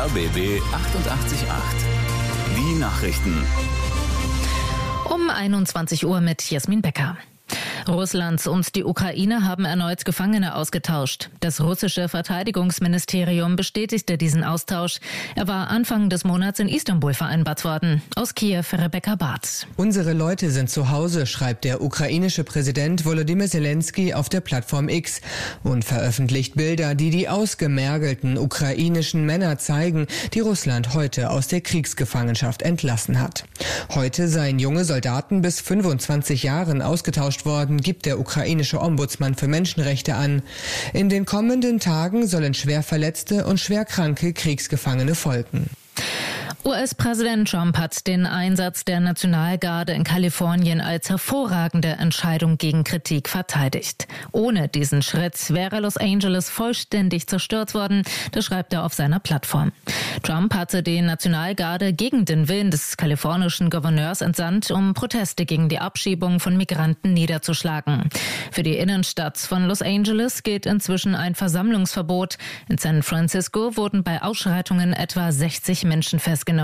RBB 888. Die Nachrichten. Um 21 Uhr mit Jasmin Becker. Russland und die Ukraine haben erneut Gefangene ausgetauscht. Das russische Verteidigungsministerium bestätigte diesen Austausch. Er war Anfang des Monats in Istanbul vereinbart worden. Aus Kiew Rebecca Barth. Unsere Leute sind zu Hause, schreibt der ukrainische Präsident Volodymyr Zelensky auf der Plattform X und veröffentlicht Bilder, die die ausgemergelten ukrainischen Männer zeigen, die Russland heute aus der Kriegsgefangenschaft entlassen hat. Heute seien junge Soldaten bis 25 Jahren ausgetauscht worden, gibt der ukrainische Ombudsmann für Menschenrechte an. In den kommenden Tagen sollen schwer verletzte und schwerkranke Kriegsgefangene folgen. US-Präsident Trump hat den Einsatz der Nationalgarde in Kalifornien als hervorragende Entscheidung gegen Kritik verteidigt. Ohne diesen Schritt wäre Los Angeles vollständig zerstört worden, das schreibt er auf seiner Plattform. Trump hatte die Nationalgarde gegen den Willen des kalifornischen Gouverneurs entsandt, um Proteste gegen die Abschiebung von Migranten niederzuschlagen. Für die Innenstadt von Los Angeles gilt inzwischen ein Versammlungsverbot. In San Francisco wurden bei Ausschreitungen etwa 60 Menschen festgenommen.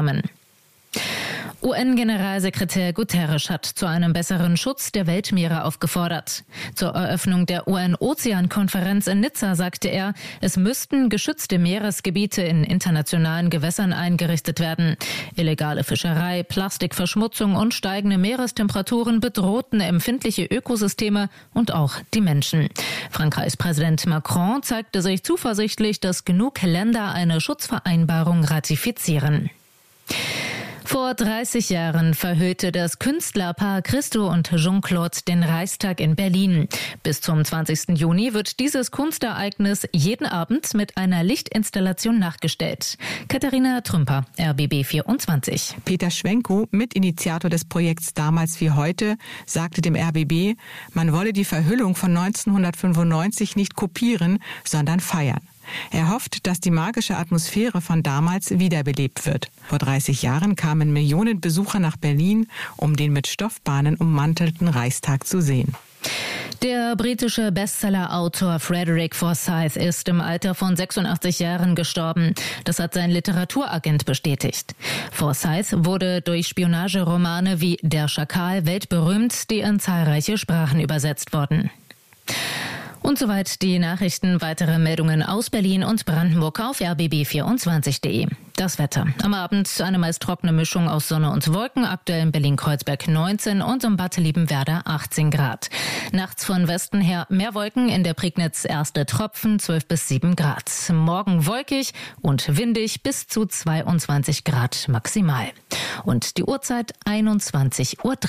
UN-Generalsekretär Guterres hat zu einem besseren Schutz der Weltmeere aufgefordert. Zur Eröffnung der UN-Ozean-Konferenz in Nizza sagte er, es müssten geschützte Meeresgebiete in internationalen Gewässern eingerichtet werden. Illegale Fischerei, Plastikverschmutzung und steigende Meerestemperaturen bedrohten empfindliche Ökosysteme und auch die Menschen. Frankreichs Präsident Macron zeigte sich zuversichtlich, dass genug Länder eine Schutzvereinbarung ratifizieren. Vor 30 Jahren verhüllte das Künstlerpaar Christo und Jean-Claude den Reichstag in Berlin. Bis zum 20. Juni wird dieses Kunstereignis jeden Abend mit einer Lichtinstallation nachgestellt. Katharina Trümper, RBB 24. Peter Schwenkow, Mitinitiator des Projekts Damals wie heute, sagte dem RBB, man wolle die Verhüllung von 1995 nicht kopieren, sondern feiern. Er hofft, dass die magische Atmosphäre von damals wiederbelebt wird. Vor 30 Jahren kamen Millionen Besucher nach Berlin, um den mit Stoffbahnen ummantelten Reichstag zu sehen. Der britische Bestseller-Autor Frederick Forsyth ist im Alter von 86 Jahren gestorben. Das hat sein Literaturagent bestätigt. Forsyth wurde durch Spionageromane wie Der Schakal weltberühmt, die in zahlreiche Sprachen übersetzt wurden. Und soweit die Nachrichten. Weitere Meldungen aus Berlin und Brandenburg auf rbb24.de. Das Wetter. Am Abend eine meist trockene Mischung aus Sonne und Wolken. Aktuell in Berlin-Kreuzberg 19 und im Bad Liebenwerda 18 Grad. Nachts von Westen her mehr Wolken. In der Prignitz erste Tropfen 12 bis 7 Grad. Morgen wolkig und windig bis zu 22 Grad maximal. Und die Uhrzeit 21:03 Uhr.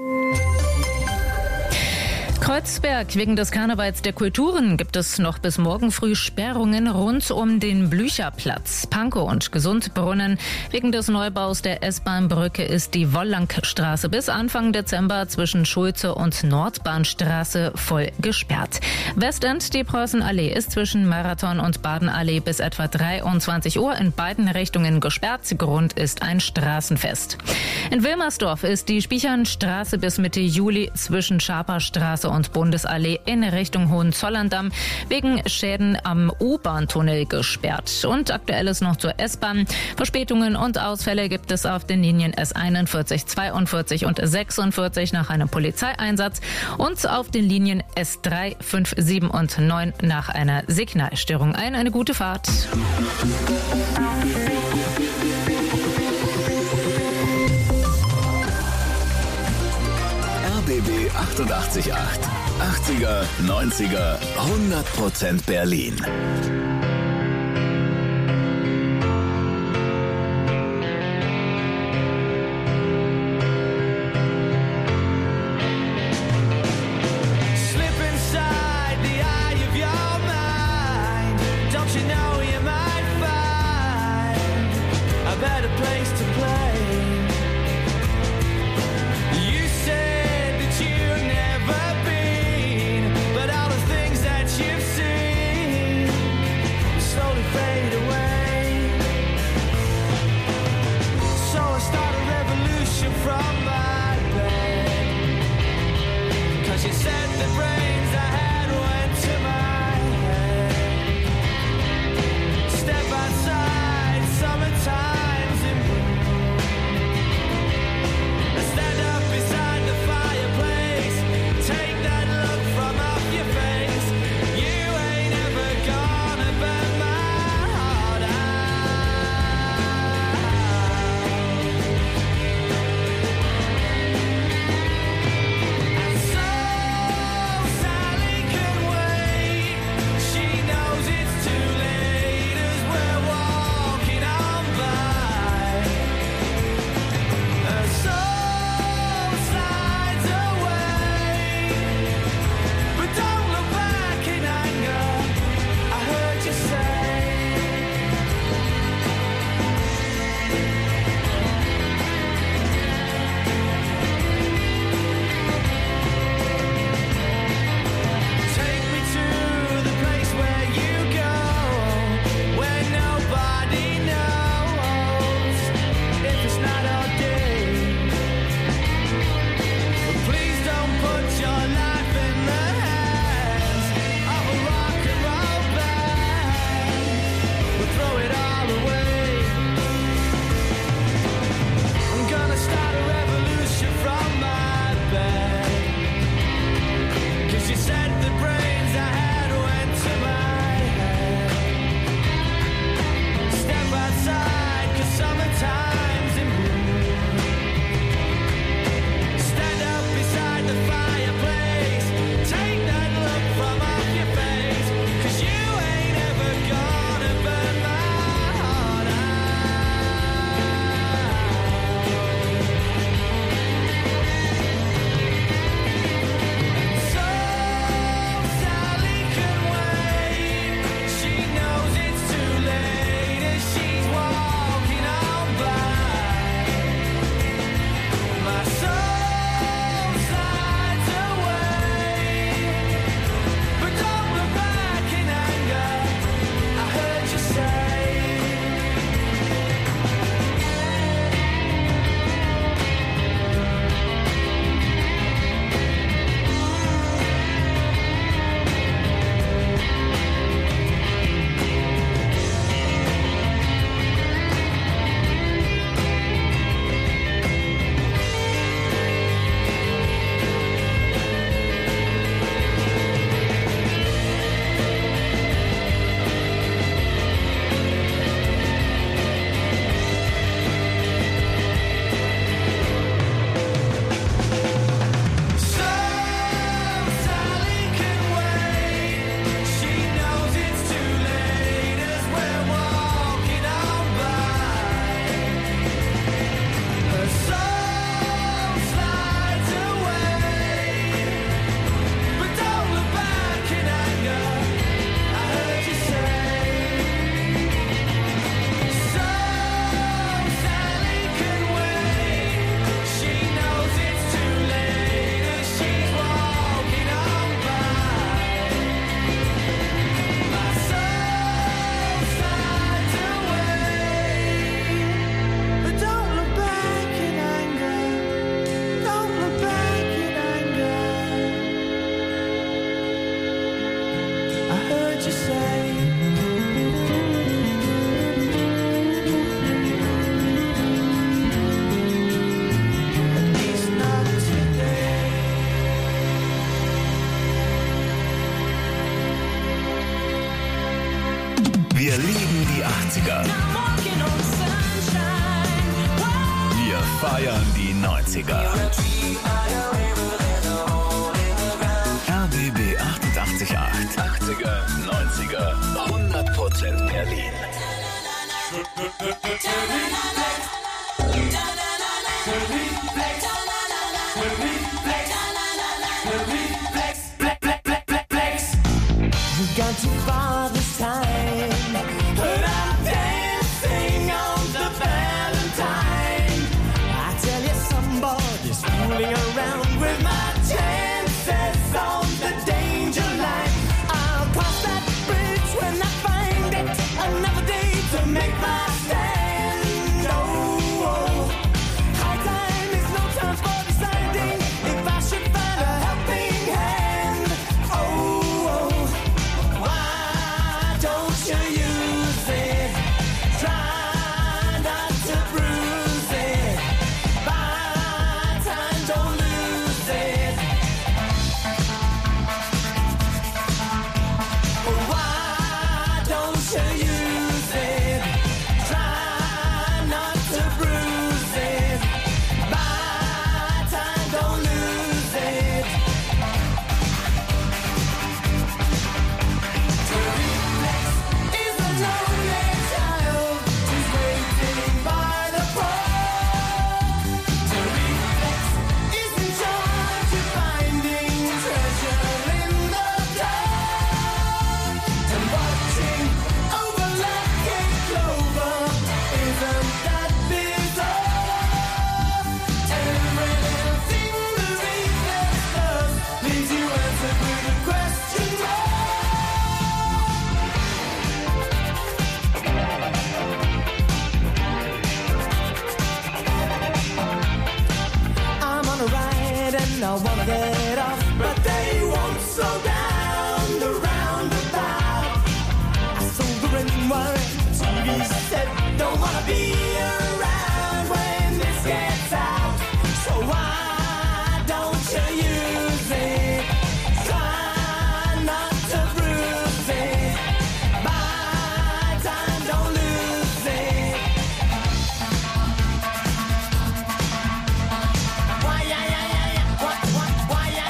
Kreuzberg. Wegen des Karnevals der Kulturen gibt es noch bis morgen früh Sperrungen rund um den Blücherplatz. Pankow und Gesundbrunnen. Wegen des Neubaus der S-Bahn-Brücke ist die Wollangstraße bis Anfang Dezember zwischen Schulze und Nordbahnstraße voll gesperrt. Westend, die Preußenallee, ist zwischen Marathon und Badenallee bis etwa 23 Uhr in beiden Richtungen gesperrt. Grund ist ein Straßenfest. In Wilmersdorf ist die Spichernstraße bis Mitte Juli zwischen Schaperstraße und Bundesallee in Richtung Hohenzollern-Damm wegen Schäden am U-Bahn-Tunnel gesperrt. Und aktuelles noch zur S-Bahn. Verspätungen und Ausfälle gibt es auf den Linien S41, 42 und 46 nach einem Polizeieinsatz und auf den Linien S3, 5, 7 und 9 nach einer Signalstörung. Eine gute Fahrt. RBB 888. 80er, 90er, 100% Berlin. Step outside, summer Wir lieben die 80er. Wir feiern die 90er. RBB 88.8. 80er, 90er, 100% Berlin. Got too far this time, but I'm dancing on the Valentine. I tell you, somebody's fooling around with my chances on the danger line. I'll cross that bridge when I find it. Another day to make my stand. Oh, high time is no time for deciding if I should find a helping hand. Oh, why don't you use it? Try not to bruise it. Buy time, don't lose it. Why don't you use it? Try not to bruise it. Buy time, don't lose it. Is a lonely child who's waiting by the pole. To reflex is in charge of finding treasure in the dark. And watching over lucky clover, isn't that bizarre? Everything the reflex does leaves you answered with a question mark. I'm on a ride and I wanna get off, but they won't slow down the roundabout. I sober and worried, TV said don't wanna be around when this gets out. So why don't you use it? Try not to bruise it. Buy time, don't lose it. Why, yeah, yeah, yeah, yeah. Why,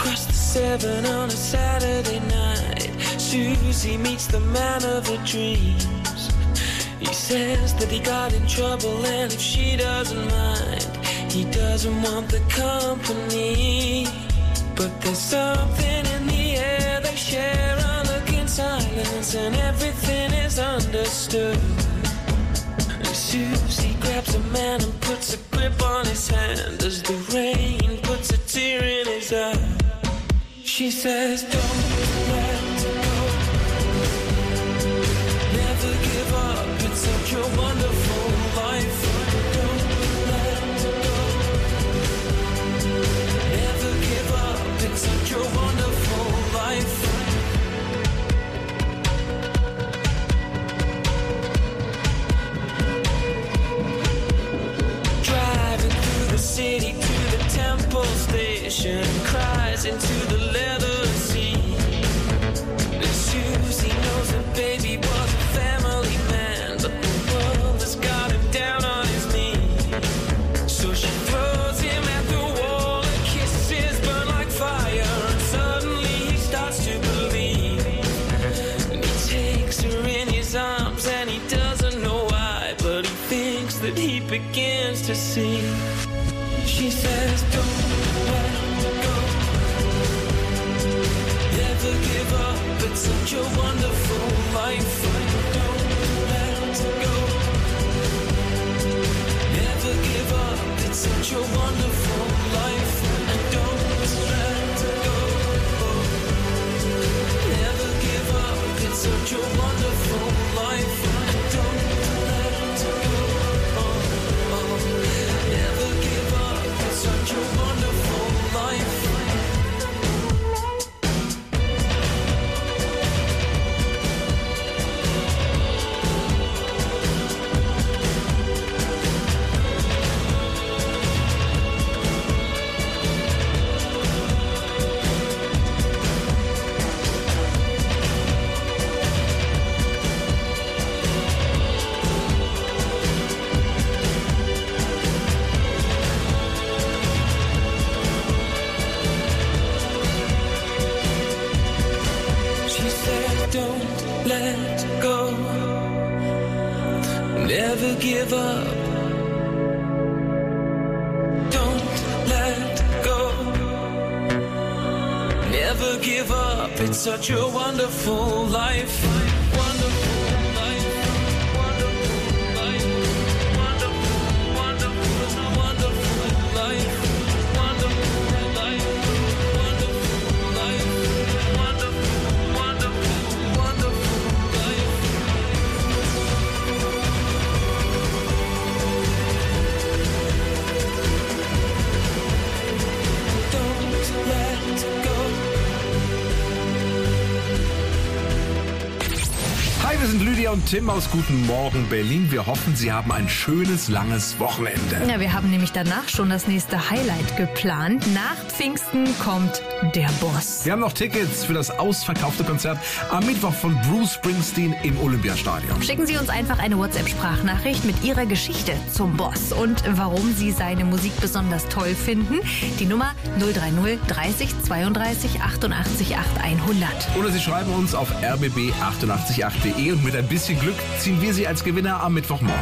Across the 7 on a Saturday night, Susie meets the man of her dreams. He says that he got in trouble and if she doesn't mind, he doesn't want the company. But there's something in the air, they share a look in silence and everything is understood. And Susie grabs a man and puts a grip on his hand as the rain puts a tear in his eye. She says, don't let go, never give up, it's such a wonderful life. Don't let go, never give up, it's such a wonderful life. Driving through the city to the Temple Station, cries into the leather seat. And Susie knows her baby was a family man, but the world has got him down on his knees. So she throws him at the wall, her kisses burn like fire, and suddenly he starts to believe. And he takes her in his arms and he doesn't know why, but he thinks that he begins to see. She says, don't let go, never give up, it's such a wonderful life. Don't let go, never give up, it's such a wonderful life. And don't let go, never give up, it's such a wonderful life. And don't let go, never give up, it's such a wonderful life. She said, don't let go, never give up. Don't let go, never give up. It's such a wonderful life. Wonderful life. Wonderful life. Wonderful, wonderful, wonderful life. Wonderful life. Wonderful life. Wonderful, wonderful, wonderful life. Don't let go. Hi, wir sind Lydia und Tim aus Guten Morgen Berlin. Wir hoffen, Sie haben ein schönes, langes Wochenende. Ja, wir haben nämlich danach schon das nächste Highlight geplant. Nach Pfingsten kommt der Boss. Wir haben noch Tickets für das ausverkaufte Konzert am Mittwoch von Bruce Springsteen im Olympiastadion. Schicken Sie uns einfach eine WhatsApp-Sprachnachricht mit Ihrer Geschichte zum Boss und warum Sie seine Musik besonders toll finden. Die Nummer 030 30 32 88 8100. Oder Sie schreiben uns auf rbb888.de und mit ein bisschen Glück ziehen wir Sie als Gewinner am Mittwochmorgen.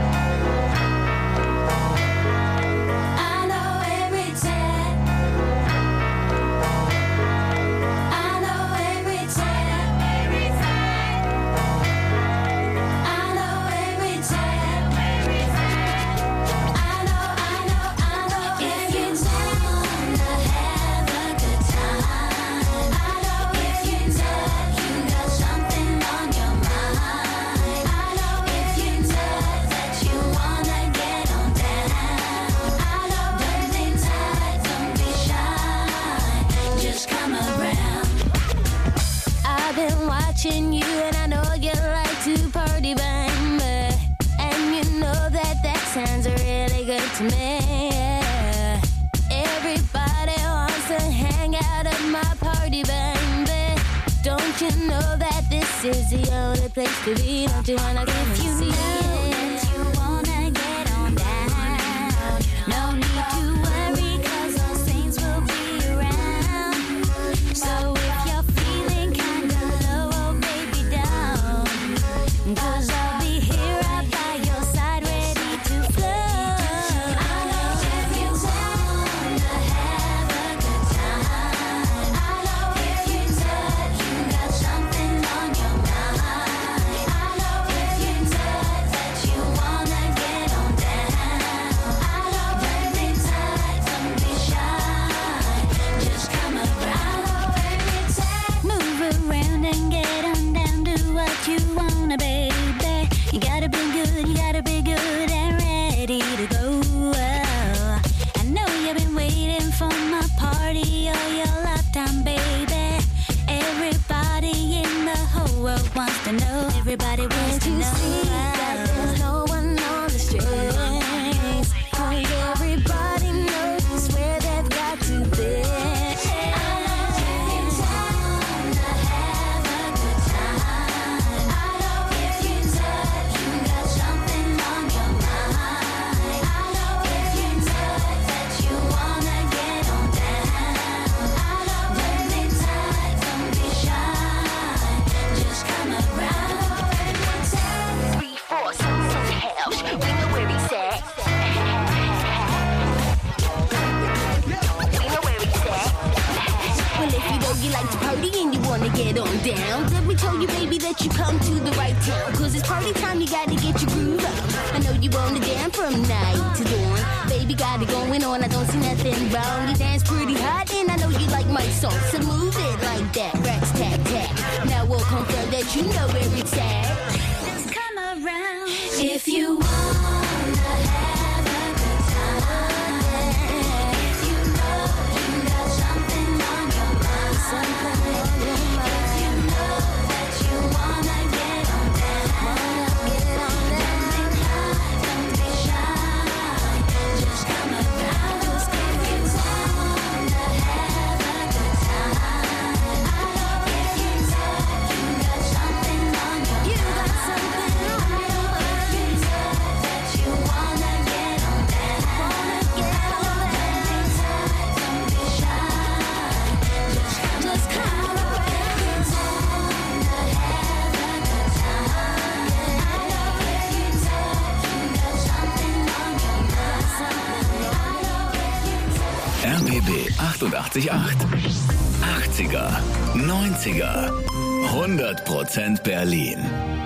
Watching you and I know you like to party, baby. And you know that sounds really good to me. Everybody wants to hang out at my party, baby. Don't you know that this is the only place to be? Don't you wanna come and see it? That you wanna get on down. No need to worry, 'cause the saints will be around. you like to party and you wanna get on down. Then we told you, baby, that you come to the right town. Cause it's party time, you gotta get your groove on. I know you wanna dance from night to dawn. Baby, got it going on, I don't see nothing wrong. You dance pretty hot and I know you like my song. So move it like that, rats, tap, tap. Now we'll confirm that you know where it's at. Just come around if you wanna have a good time. If you know you got something on your mind, something on your mind. If you know that you wanna get on down, don't be high, don't be shy. Just come around, just if you wanna have a good time. I know if you know you got something on your mind, you got something on your mind. You know that you wanna get on down, don't be shy. Just come around, you wanna have a good time. I know if you know you got something on your mind, something. I know if you RBB 88.8. 80er, 90er, 100% Berlin.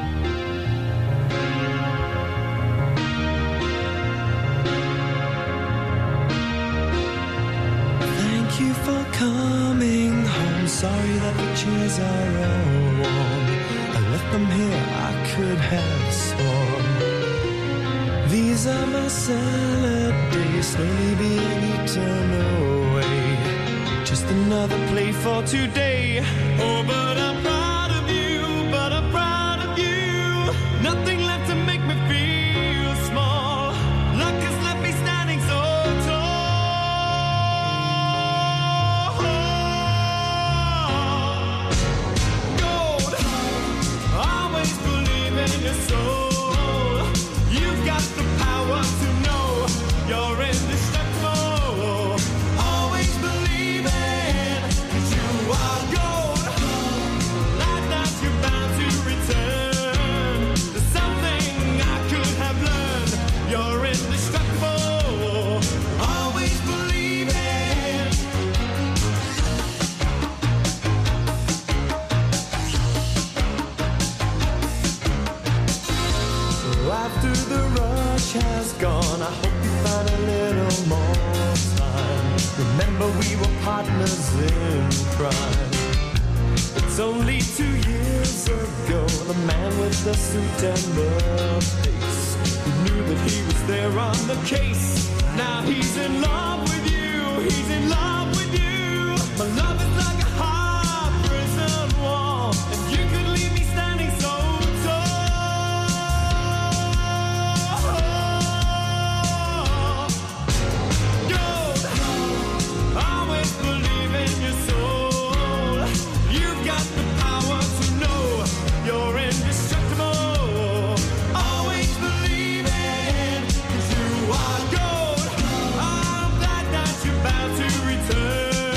Thank you for coming home. Sorry that the chairs are all warm. I left them here, I could have sworn. These are my salad days, slowly being eaten away. Just another play for today. Oh, but I'm proud of you, but I'm proud of you. Nothing left to make me feel small. Luck has left me standing so tall. Gold, always believe in your soul. You've got the power to know you're indestructible. Always believe in, 'cause you are gold. Like that you're bound to return. There's something I could have learned. You're indestructible. Always believe in. So after the rush has gone, I hope you find a little more time. Remember we were partners in crime. It's only 2 years ago, the man with the suit and the face, who knew that he was there on the case. Now he's in love with you, he's in love with you. My love is like a hard prison wall, and you could leave me standing so tall. Gold, always believe in your soul. You've got the power to know you're indestructible. Always believe in, 'cause you are gold. I'm glad that you're bound to return.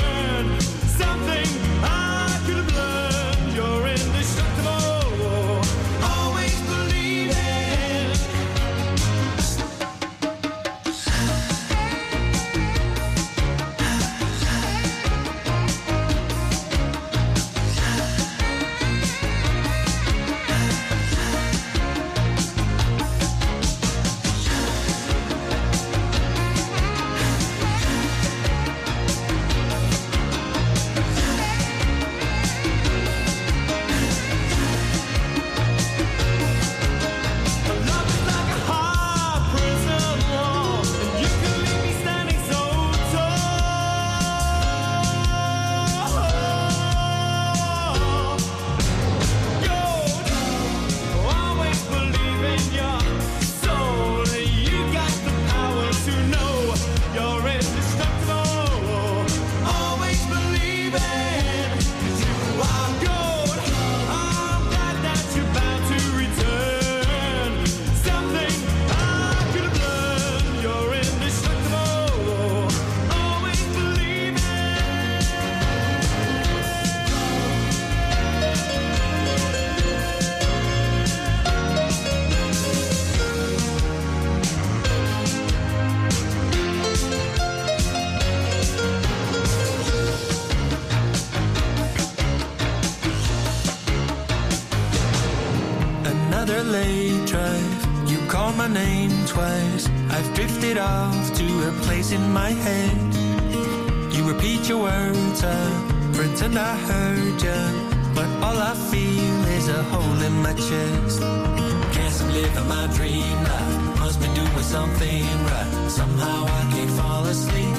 another late drive. You called my name twice. I've drifted off to a place in my head. You repeat your words, I pretend I heard ya, but all I feel is a hole in my chest. Guess I'm living my dream life. Must be doing something right. Somehow I can't fall asleep.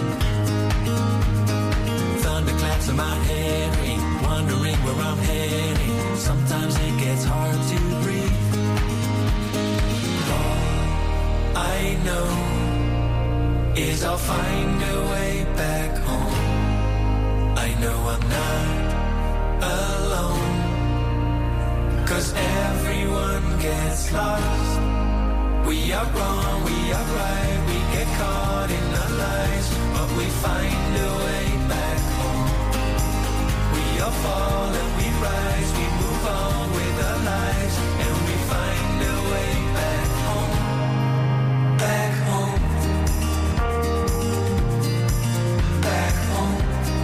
Thunderclaps in my head ring, wondering where I'm heading. Sometimes it gets hard to breathe. I know is I'll find a way back home. I know I'm not alone, 'cause everyone gets lost. We are wrong, we are right, we get caught in our lies, but we find a way back home. We all fall and we rise, we move on with our lives, and we find a way back home. Back home, back home,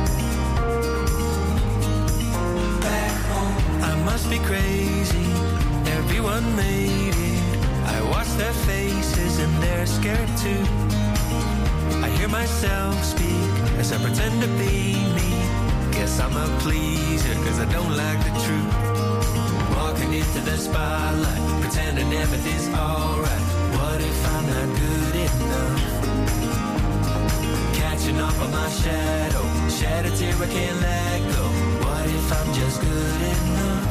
back home. I must be crazy, everyone made it. I watch their faces and they're scared too. I hear myself speak as I pretend to be me. Guess I'm a pleaser 'cause I don't like the truth. Walking into the spotlight, pretending everything's alright. What if I'm not good enough? Catching up on my shadow, shed a tear I can't let go. What if I'm just good enough?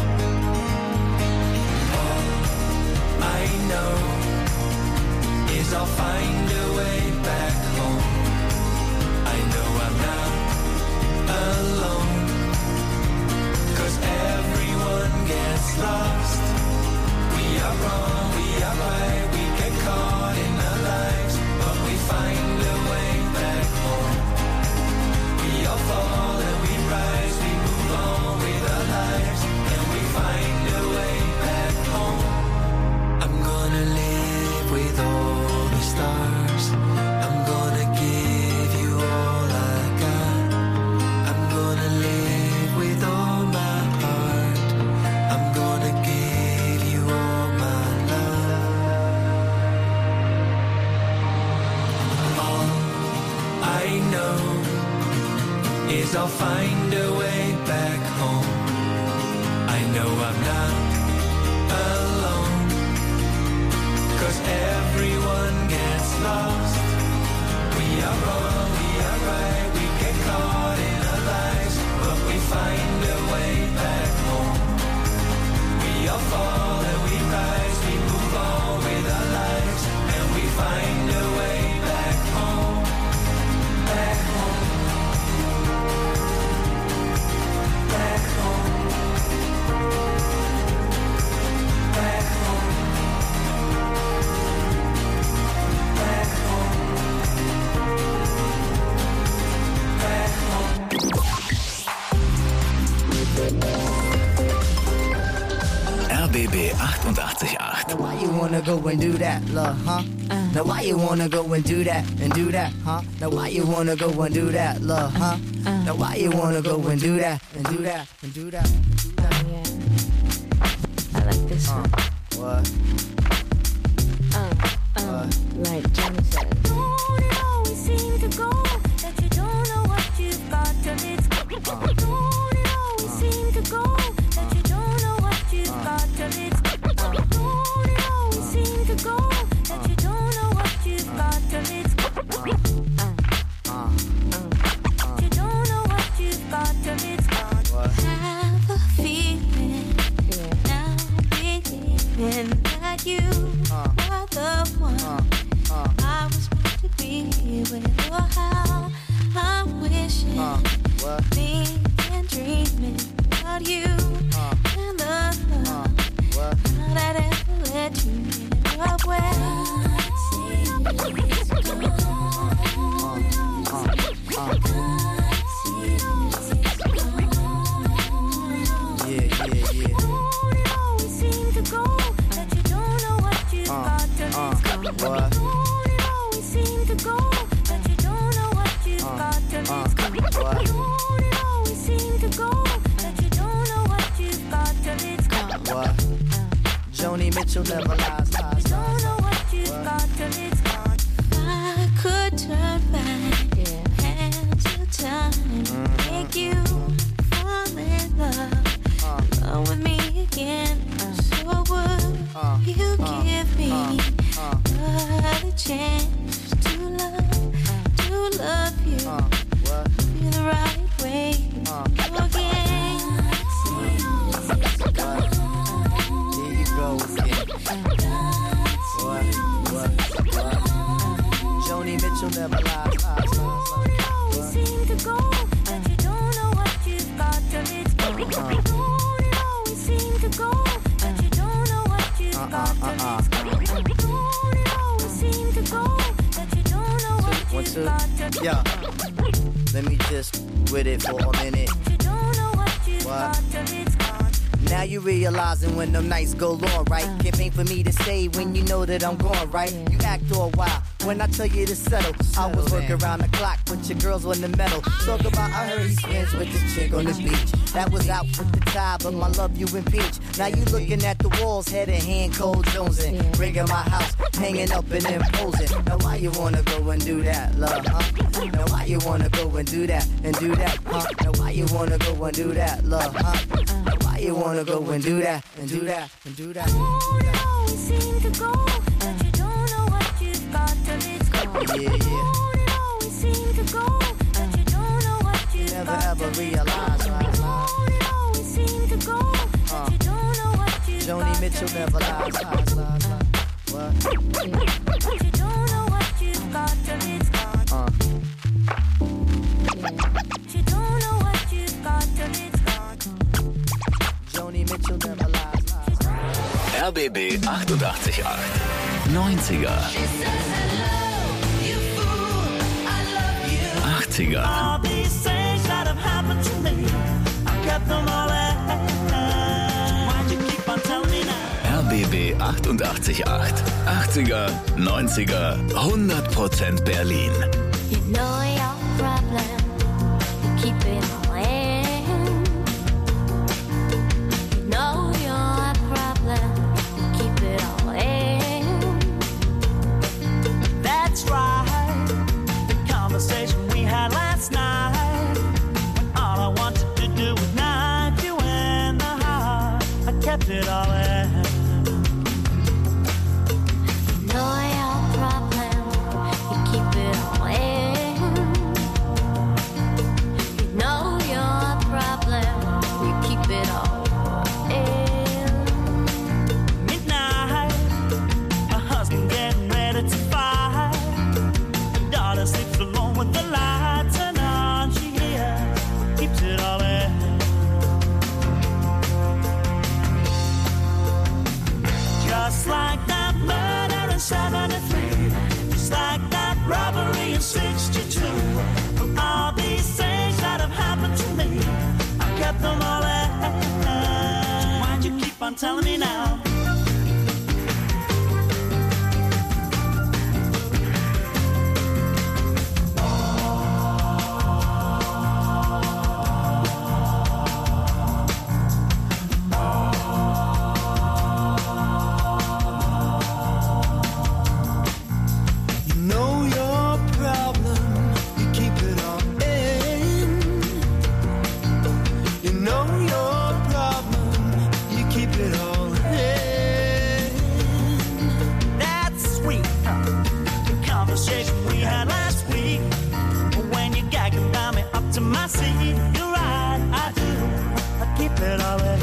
All I know is I'll find a way back home. I know I'm not alone, 'cause everyone gets lost. We are wrong, we are right, we get caught in our lives, but we find a way back home. We all fall and we rise, we move on with our lives, and we find a way back home. I'm gonna live with all the stars. I'm gonna give you all I got. I'm gonna live with all my heart. I'm gonna give you all my love. All I know is I'll find a way back home. I know I'm not alone, 'cause everyone gets lost. We are wrong, we are right, we get caught in our lives, but we find a way back home. We all fall and we rise, we move on with our lives, and we find a way back home. Back home. Back home. Back home. Back home. Back home. RBB 88.8. Now why you wanna go and do that, love, huh? Now why you wanna go and do that, huh? Now why you wanna go and do that, love, huh? Now why you wanna go and do that, and do that, and do that, and do that? Yeah. I like this one. What? Like Johnny said. Don't it always seem to go that you don't know what you've got till it's gone? Don't it always seem to go that you don't know what you've got till it's gone? Don't it always seem to go that you don't know what you've got till it's gone? You don't know what you've got till it's gone. Have a feeling now, believing that you were the one I was meant to be with. Oh, how I'm wishing things Joni Mitchell never lies. Don't know what you've got till it's gone. I could turn back, hands your time, make you fall in love with me again. So would you give me another chance to love you the right way again? Here you go again. What? Joni Mitchell never lies. You seem to go, but you don't know what you've got till it's gone. You always seem to go, but you don't know what you've got till it's gone. You always seem to go, but you don't know what you've got till it's gone. Yeah. Let me just with it for a minute. You don't know what you've got till it's gone. Now you realizing when them nights go long, right? Can't wait for me to stay when you know that I'm gone, right? You act all wild when I tell you to settle. I was working around the clock, but your girls on the metal. Talk about I heard he's friends with this chick on the beach. That was out with the tie, but my love you impeach. Now you looking at the walls, head in hand, cold jonesing. Rigging my house, hanging up and imposing. Now why you wanna go and do that, love, huh? Now why you wanna go and do that, huh? Now why you wanna go and do that, love, huh? Now why you wanna go and do that, and do that, and do that? You always seem to go, but you don't know what you've got till it's gone. Yeah. You always seem to go, but you don't know what you've Never got ever till it's realize, gone. You always seem to go, but you don't know what you've got Joni Mitchell till never it's lies. gone. What? But you don't know what you've got till it's gone. But you don't know what you've got till it's gone. Joni Mitchell never lies. RBB 88.8. 90er. 80er. All these things that have happened to me, I kept them all in. Why'd you keep on telling me now? RBB 88.8. 80er, 90er, 100% Berlin. You know your problem, you keep it all in. You know your problem, you keep it all in. That's right. The conversation we had last night, when all I wanted to do was knock you in the heart. I kept it all in. You know your problem, you keep it all in. You know your problem, you keep it all in. Midnight, my husband getting ready to fight. The daughter sleeps alone with the lights turned on. She keeps it all in. Just like that murder in 73, just like that robbery in 62. From all these things that have happened to me, I kept them all in. Why'd you keep on telling me now? You know your problem, you keep it all in. You know your problem, you keep it all in. That's sweet. The conversation we had last week, when you gagging down me up to my seat. You're right, I do. I keep it all in.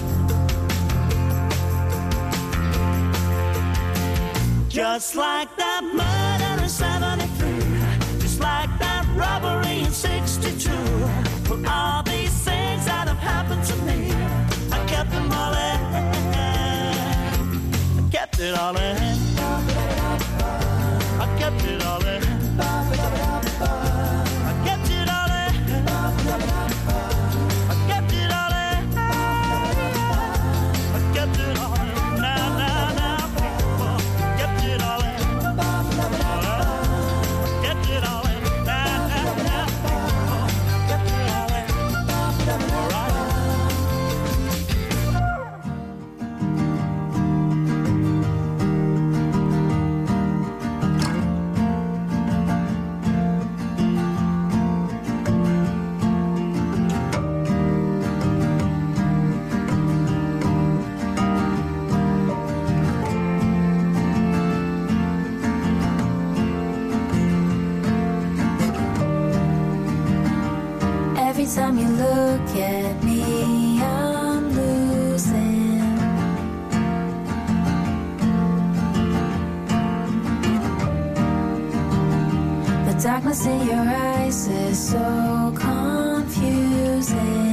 Just like that murder in 73, just like that robbery in 62. For all these things that have happened to me, I kept them all in. I kept it all in. I kept it all in. I kept it all in. I kept it all in. I kept it all in. Now, people. Kept it all in. Kept it all in. Now, people. Kept it all in. All right. get me, I'm losing. The darkness in your eyes is so confusing.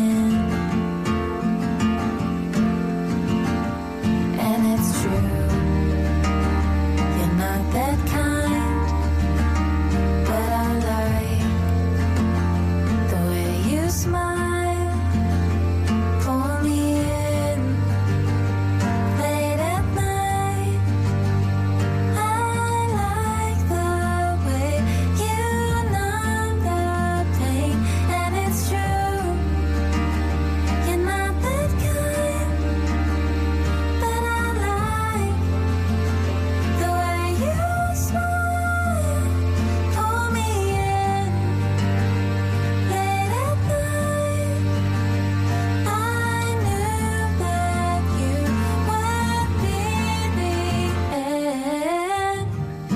And it's true, you're not that kind, but I like the way you smile, pull me in late at night. I like the way you numb the pain, and it's true, you're not that kind, but I like the way you smile, pull me in late at night. I knew that you would be the end.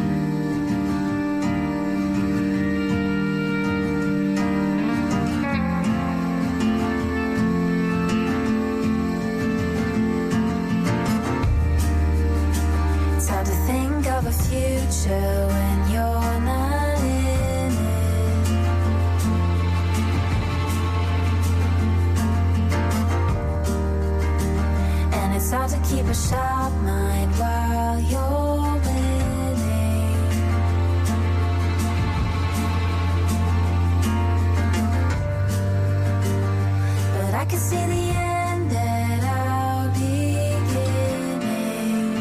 It's hard to think of a future when you're not in it. And it's hard to keep a sharp mind while you're winning. But I can see the end at our beginning.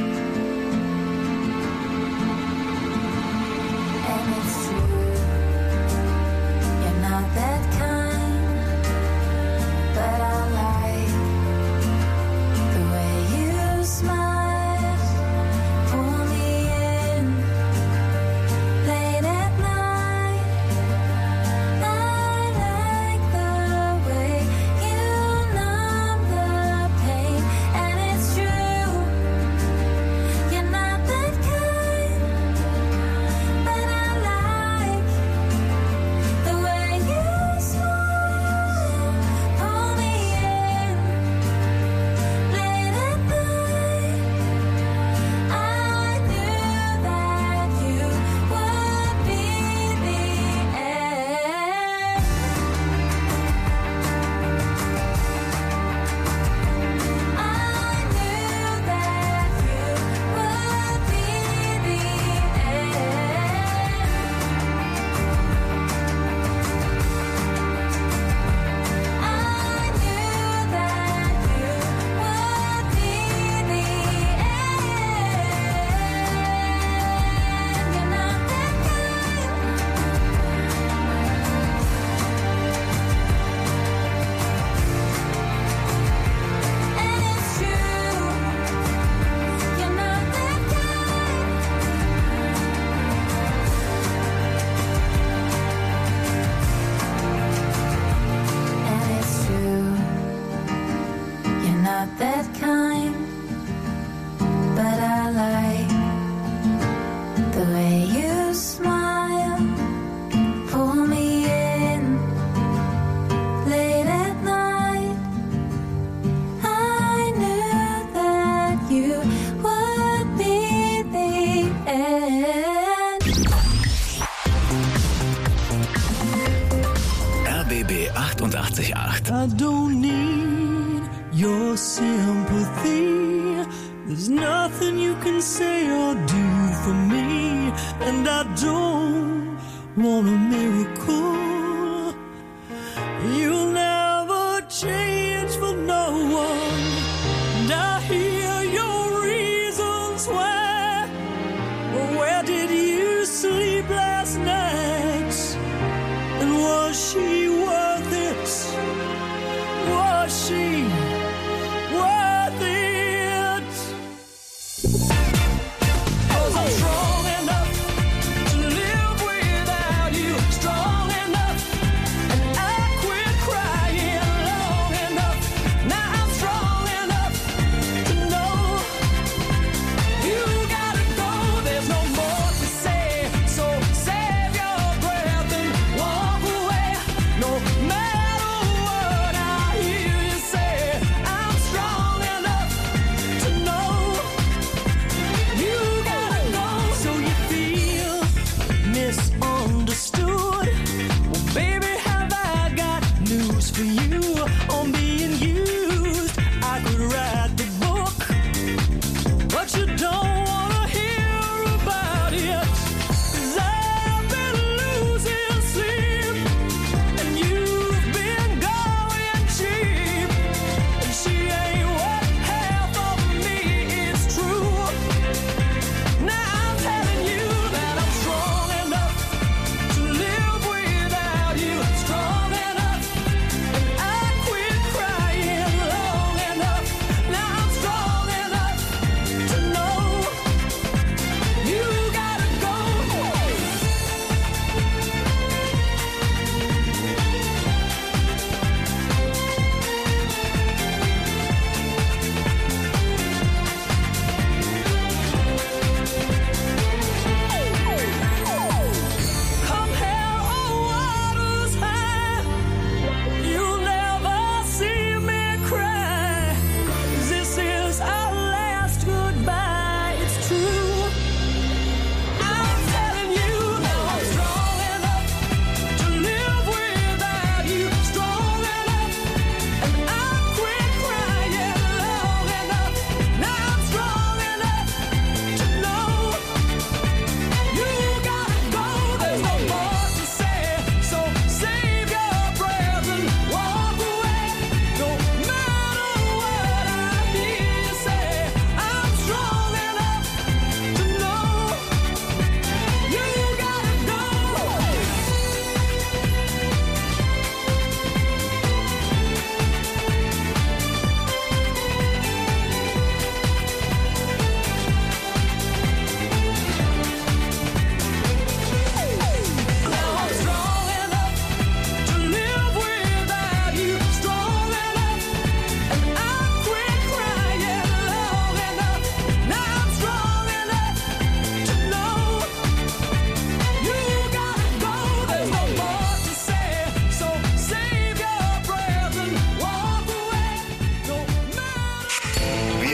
And it's true, you're not that kind, but I like the way you smile, pull me in late at night. I like the way you numb the pain, and it's true, you're not that kind, but I like the way you smile, pull me in late at night. I knew that you would be the end. I knew that you would be the You're not that kind, but I like the way you smile, pull me in late at night. I knew that you would be the end. RBB 88.8. I don't need your sympathy. There's nothing you can say or do for me, and I don't want a miracle. You'll never change for no one, and I hear your reasons why. But where did you sleep last night? And was she worth it? Was she worth it? 'Cause I'm strong enough to live without you, strong enough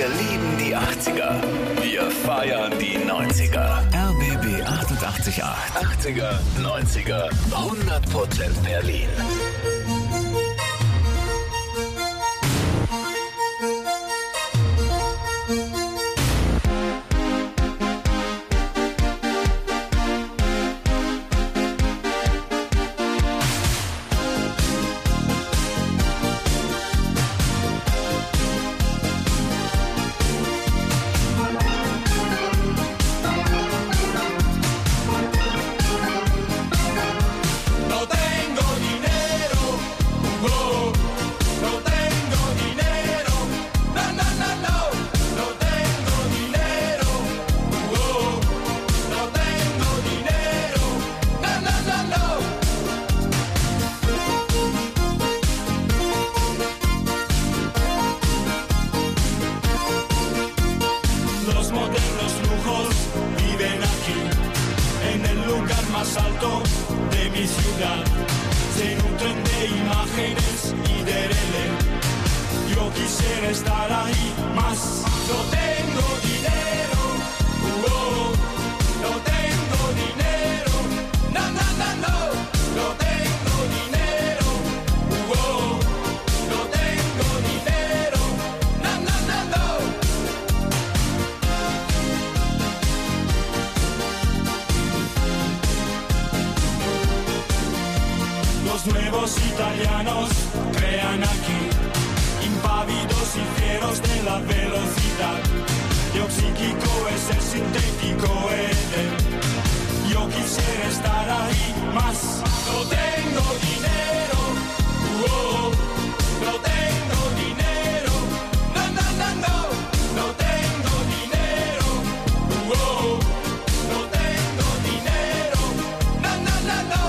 Wir lieben die 80er. Wir feiern die 90er. RBB 88.8. 80er, 90er, 100% Berlin. Nuevos italianos crean aquí, impávidos y fieros de la velocidad. Yo psíquico es el sintético Eden. Yo quisiera estar ahí más. No tengo dinero, no tengo dinero, no, no, no, no, no tengo dinero, no tengo dinero, no, no, no, no.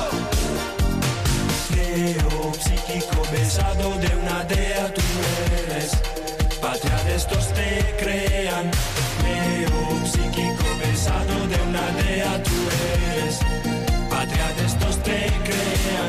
Psíquico pesado de una dea tú eres, patria de estos te crean. Psíquico pesado de una dea tú eres, patria de estos te crean.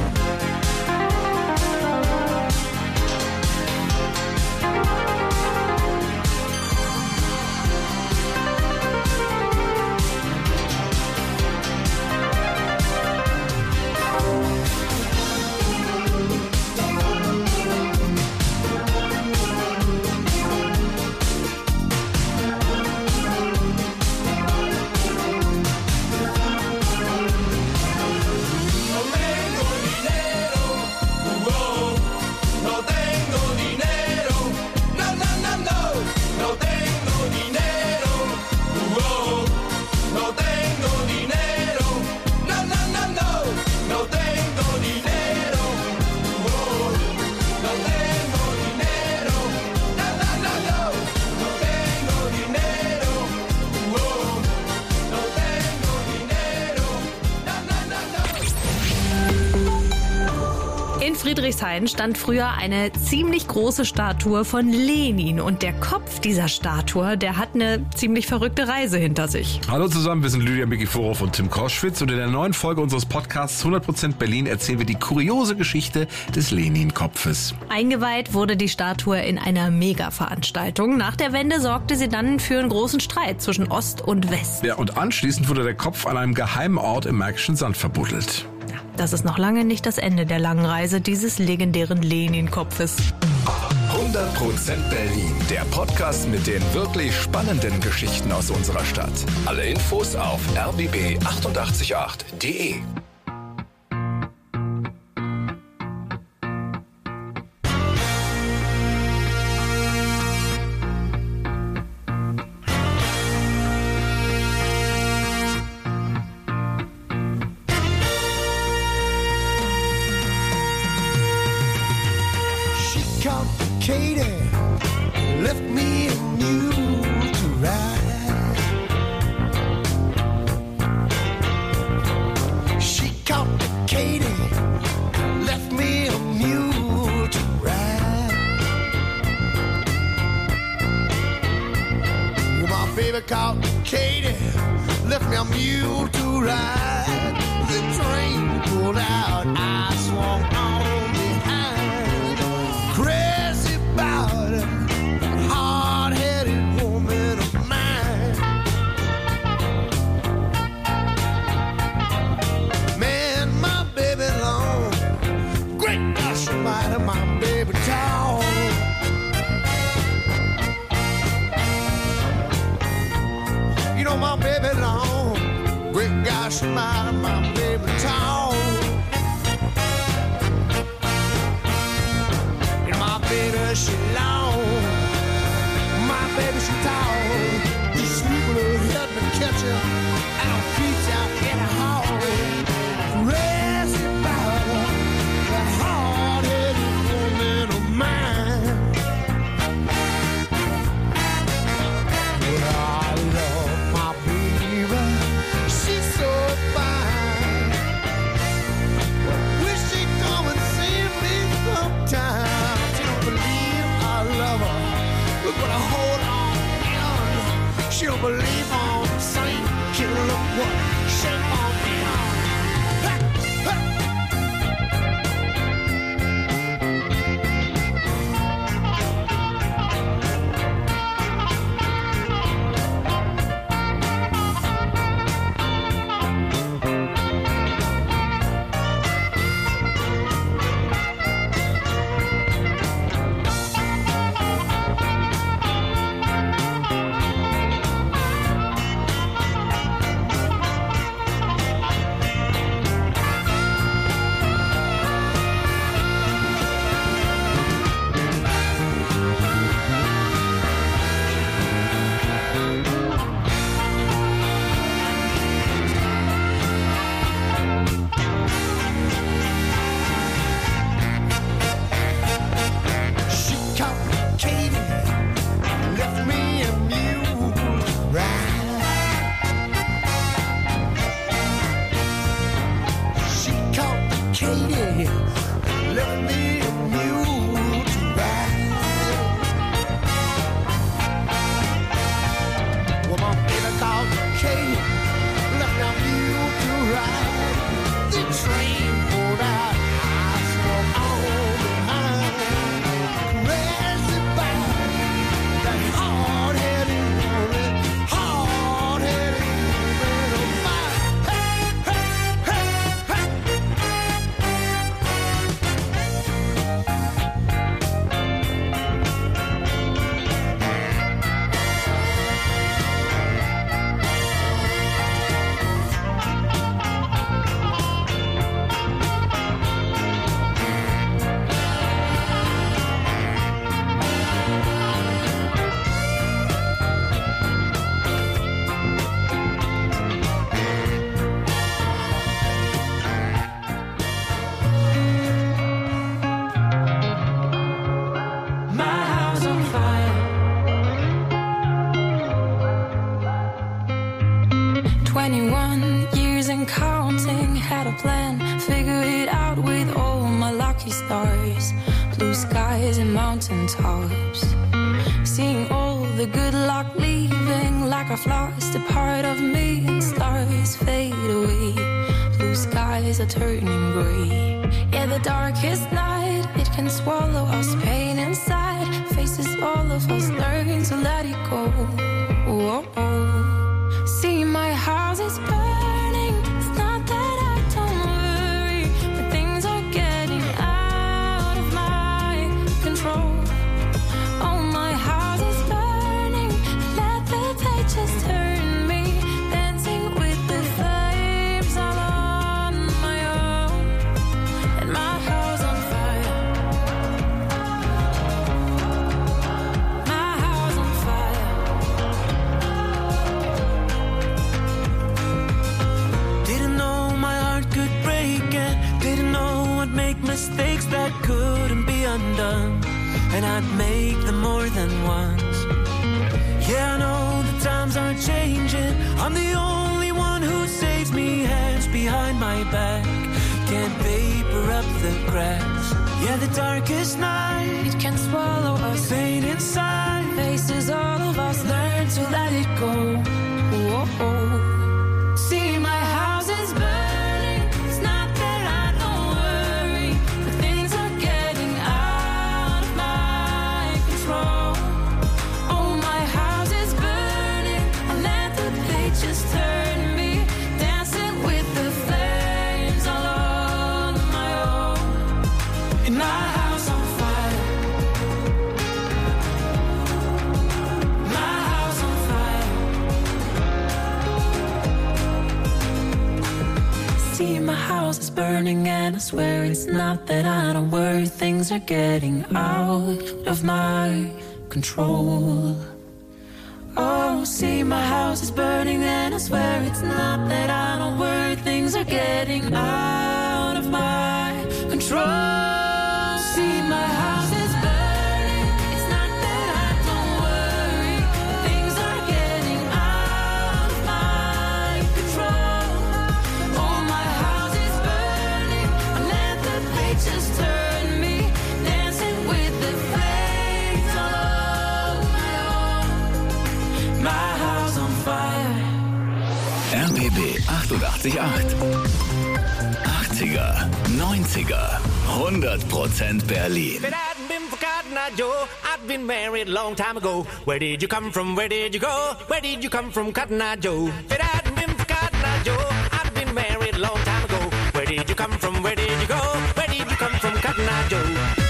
In Friedrichshain stand früher eine ziemlich große Statue von Lenin und der Kopf dieser Statue, der hat eine ziemlich verrückte Reise hinter sich. Hallo zusammen, wir sind Lydia Mikiforov und Tim Koschwitz und in der neuen Folge unseres Podcasts 100% Berlin erzählen wir die kuriose Geschichte des Lenin-Kopfes. Eingeweiht wurde die Statue in einer Mega-Veranstaltung. Nach der Wende sorgte sie dann für einen großen Streit zwischen Ost und West. Ja, und anschließend wurde der Kopf an einem geheimen Ort im Märkischen Sand verbuddelt. Das ist noch lange nicht das Ende der langen Reise dieses legendären Lenin-Kopfes. 100% Berlin, der Podcast mit den wirklich spannenden Geschichten aus unserer Stadt. Alle Infos auf rbb888.de. Katie left me a mule to ride. She caught the Katie, left me a mule to ride. Well, my baby caught the Katie, left me a mule to ride. The train pulled out, I swung on behind. Crazy about it, hard-headed just my baby tall. And my baby, she long. My baby, she tall. You sweet little help me catch her, and I'll feed you in the hall. Rest about the hard-headed woman of mine. But I love my baby, she's so fine. Wish she'd come and see me sometime. She don't believe I love her. Look what I hold on. She don't believe I'm the same. She look what shape on me on. Mountain tops, seeing all the good luck leaving like a lost a part of me, and stars fade away, blue skies are turning grey. Yeah, the darkest night, it can swallow us, pain inside, faces all of us learn to let it go. Oh, oh. See, my house is burning, it's not that I don't worry, but things are getting out of my control. Oh, my house is burning, let the pages turn me, dancing with the flames all on my own, and my house on fire, my house on fire. Didn't know my heart could break and didn't know I'd make mistakes that couldn't be undone, and I'd make them more than once. Yeah, I know the times are changing, I'm the only one who saves me, hands behind my back, can't paper up the cracks. Yeah, the darkest night, It can swallow us, pain inside, faces all of us learn to let it go. Oh, oh. See, my house is burning, it's not that I don't worry, but things are getting out of my control. Oh, my house is burning, I let the pages turn me, dancing with the flames all on my own. In my house on fire, see my house is burning and I swear it's not that I don't worry. Things are getting out of my control. Oh, see my house is burning and I swear it's not that I don't worry. Things are getting out of my control. See my house is burning. It's not that I don't worry. Things are getting out of my control. Oh, my house is burning. I let the pictures turn me, dancing with the flames all over my own. My house on fire. RBB 88.8. 80er, 90er, 100% Berlin. If it hadn't been for Cotton Eye Joe, I'd been married a long time ago. Where did you come from? Where did you go? Where did you come from, Cotton Eye Joe? If it hadn't been for Cotton Eye Joe, I'd been married a long time ago. Where did you come from? Where did you go? Where did you come from, Cotton Eye Joe?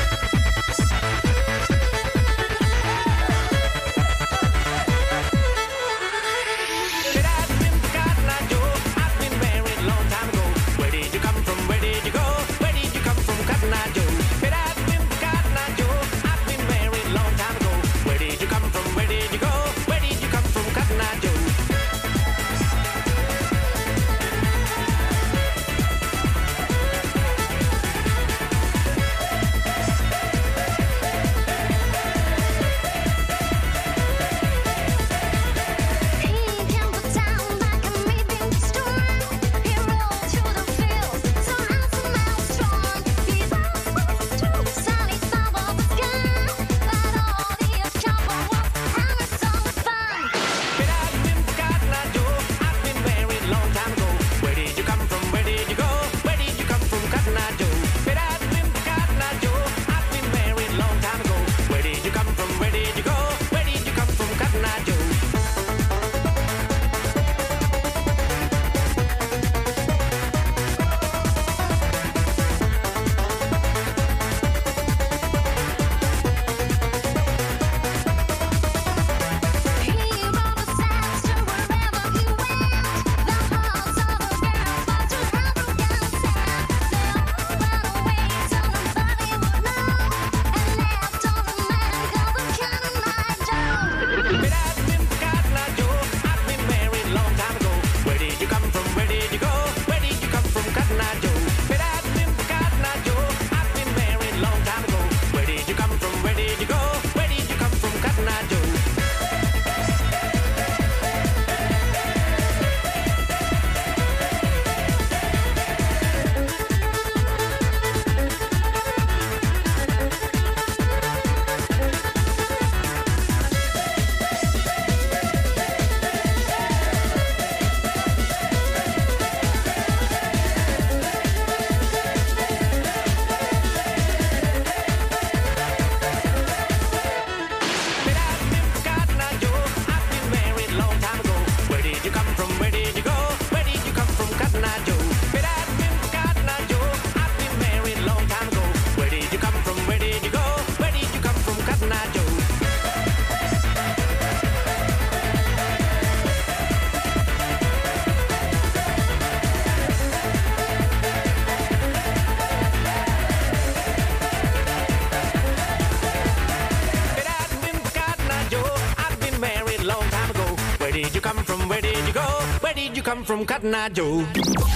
Come from Cotton Eye Joe.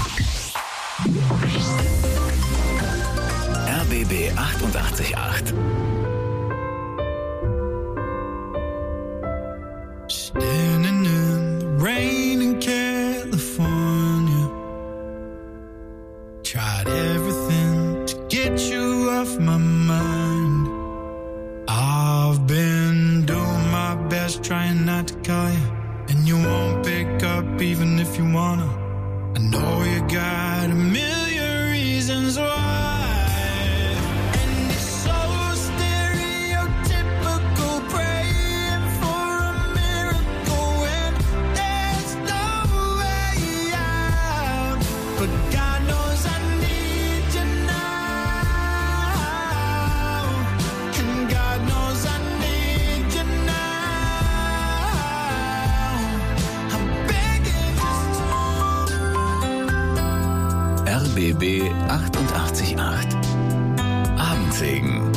RBB 88.8. Standing in the rain in California, tried everything to get you off my mind. I've been doing my best trying not to call you, and you won't pick up even if you wanna. I know you got a million reasons why, and it's so stereotypical, praying for a miracle when there's no way out. But God knows I need you now, and God knows I need you now. I'm begging just RBB 88.8 Abendsegen.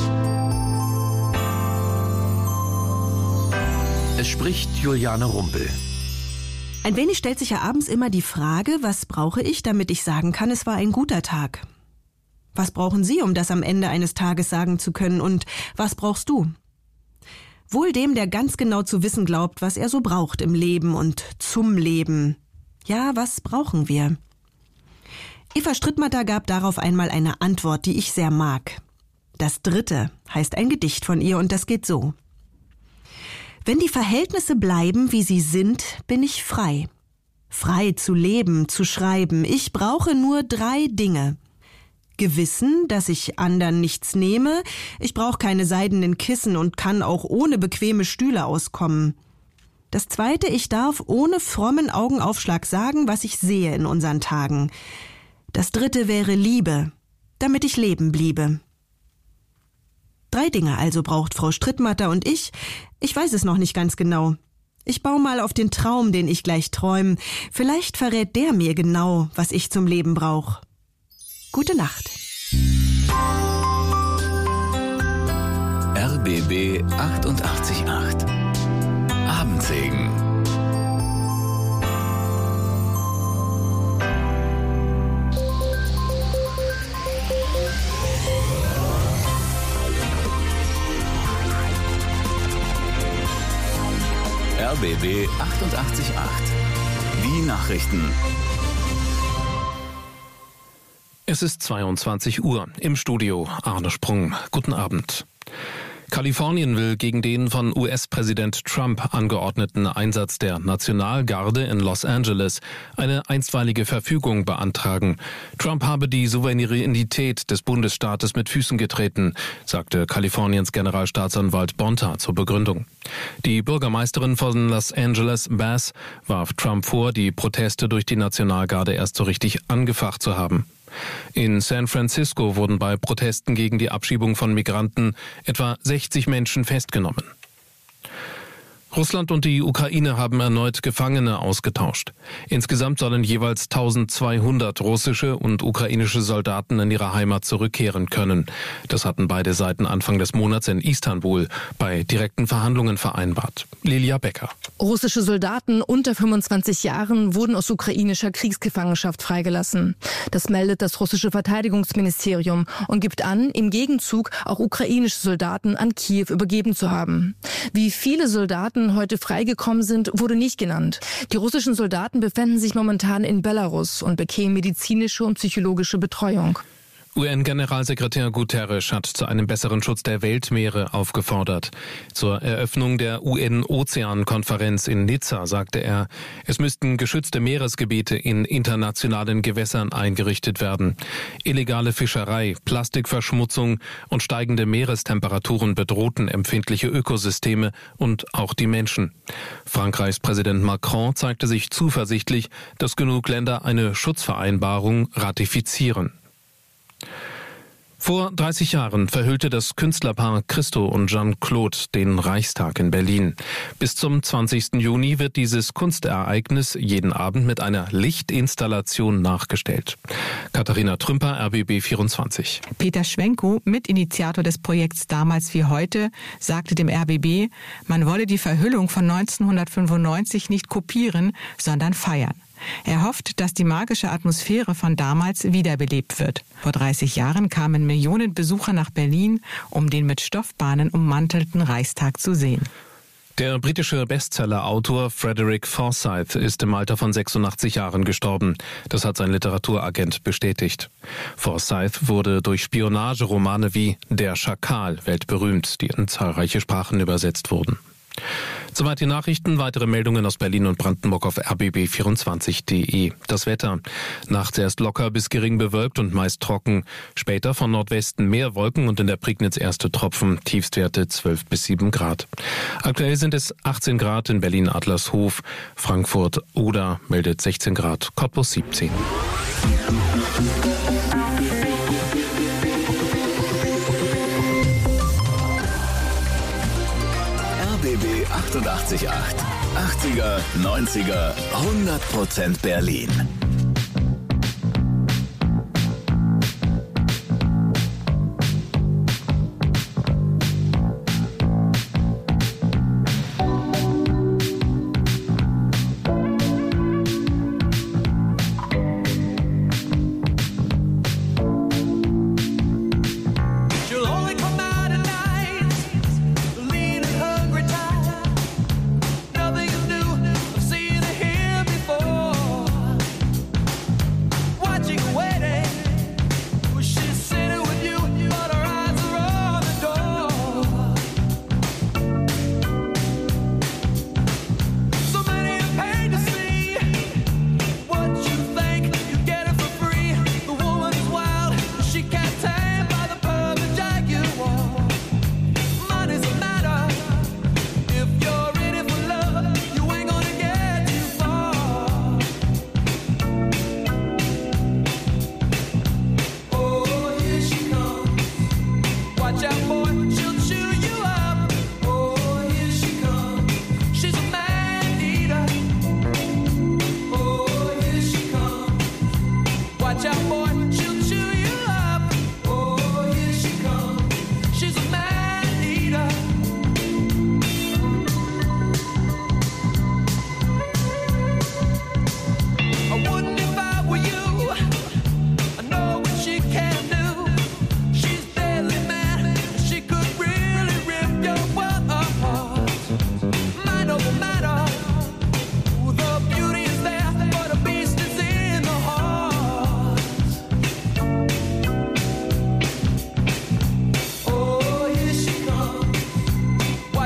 Es spricht Juliane Rumpel. Ein wenig stellt sich ja abends immer die Frage, was brauche ich, damit ich sagen kann, es war ein guter Tag? Was brauchen Sie, um das am Ende eines Tages sagen zu können? Und was brauchst du? Wohl dem, der ganz genau zu wissen glaubt, was er so braucht im Leben und zum Leben. Ja, was brauchen wir? Eva Strittmatter gab darauf einmal eine Antwort, die ich sehr mag. Das Dritte heißt ein Gedicht von ihr und das geht so. Wenn die Verhältnisse bleiben, wie sie sind, bin ich frei. Frei zu leben, zu schreiben. Ich brauche nur 3 Dinge. Gewissen, dass ich anderen nichts nehme. Ich brauche keine seidenen Kissen und kann auch ohne bequeme Stühle auskommen. Das Zweite, ich darf ohne frommen Augenaufschlag sagen, was ich sehe in unseren Tagen. Das Dritte wäre Liebe, damit ich leben bliebe. 3 Dinge also braucht Frau Strittmatter und ich weiß es noch nicht ganz genau. Ich baue mal auf den Traum, den ich gleich träume. Vielleicht verrät der mir genau, was ich zum Leben brauche. Gute Nacht. RBB 88.8 Abendsegen. RBB 88.8 Die Nachrichten. Es ist 22 Uhr. Im Studio Arne Sprung. Guten Abend. Kalifornien will gegen den von US-Präsident Trump angeordneten Einsatz der Nationalgarde in Los Angeles eine einstweilige Verfügung beantragen. Trump habe die Souveränität des Bundesstaates mit Füßen getreten, sagte Kaliforniens Generalstaatsanwalt Bonta zur Begründung. Die Bürgermeisterin von Los Angeles, Bass, warf Trump vor, die Proteste durch die Nationalgarde erst so richtig angefacht zu haben. In San Francisco wurden bei Protesten gegen die Abschiebung von Migranten etwa 60 Menschen festgenommen. Russland und die Ukraine haben erneut Gefangene ausgetauscht. Insgesamt sollen jeweils 1200 russische und ukrainische Soldaten in ihre Heimat zurückkehren können. Das hatten beide Seiten Anfang des Monats in Istanbul bei direkten Verhandlungen vereinbart. Lilia Becker. Russische Soldaten unter 25 Jahren wurden aus ukrainischer Kriegsgefangenschaft freigelassen. Das meldet das russische Verteidigungsministerium und gibt an, im Gegenzug auch ukrainische Soldaten an Kiew übergeben zu haben. Wie viele Soldaten heute freigekommen sind, wurde nicht genannt. Die russischen Soldaten befänden sich momentan in Belarus und bekämen medizinische und psychologische Betreuung. UN-Generalsekretär Guterres hat zu einem besseren Schutz der Weltmeere aufgefordert. Zur Eröffnung der UN-Ozean-Konferenz in Nizza sagte er, es müssten geschützte Meeresgebiete in internationalen Gewässern eingerichtet werden. Illegale Fischerei, Plastikverschmutzung und steigende Meerestemperaturen bedrohten empfindliche Ökosysteme und auch die Menschen. Frankreichs Präsident Macron zeigte sich zuversichtlich, dass genug Länder eine Schutzvereinbarung ratifizieren. Vor 30 Jahren verhüllte das Künstlerpaar Christo und Jeanne-Claude den Reichstag in Berlin. Bis zum 20. Juni wird dieses Kunstereignis jeden Abend mit einer Lichtinstallation nachgestellt. Katharina Trümper, RBB 24. Peter Schwenkow, Mitinitiator des Projekts Damals wie heute, sagte dem RBB, man wolle die Verhüllung von 1995 nicht kopieren, sondern feiern. Er hofft, dass die magische Atmosphäre von damals wiederbelebt wird. Vor 30 Jahren kamen Millionen Besucher nach Berlin, um den mit Stoffbahnen ummantelten Reichstag zu sehen. Der britische Bestseller-Autor Frederick Forsyth ist im Alter von 86 Jahren gestorben. Das hat sein Literaturagent bestätigt. Forsyth wurde durch Spionageromane wie Der Schakal weltberühmt, die in zahlreiche Sprachen übersetzt wurden. Soweit die Nachrichten. Weitere Meldungen aus Berlin und Brandenburg auf rbb24.de. Das Wetter. Nachts erst locker bis gering bewölkt und meist trocken. Später von Nordwesten mehr Wolken und in der Prignitz erste Tropfen. Tiefstwerte 12 bis 7 Grad. Aktuell sind es 18 Grad in Berlin-Adlershof. Frankfurt Oder meldet 16 Grad. Cottbus 17. RBB 88.8. 80er, 90er, 100% Berlin.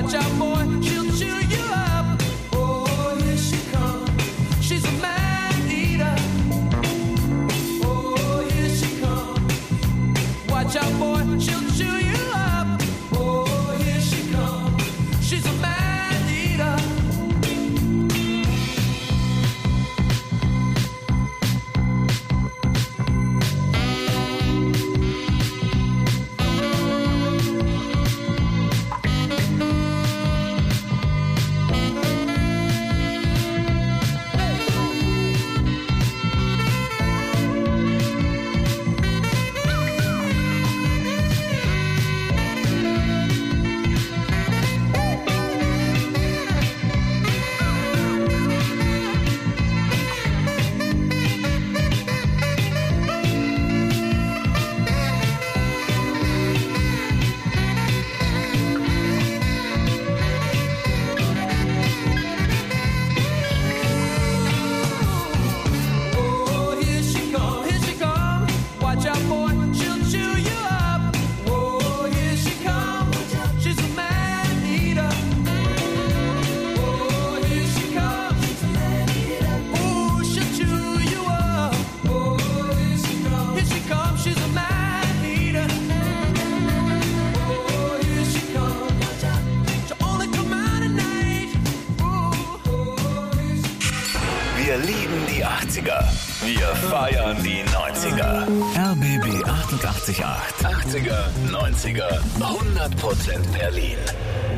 Watch out, boy, she'll chew you up. Oh, here she comes. She's a man eater. Oh, here she comes. Watch out, boy, she'll chew you up. Oh, here she comes. She's a man eater. Wir lieben die 80er. Wir feiern die 90er. RBB 88.8. 80er, 90er, 100% Berlin.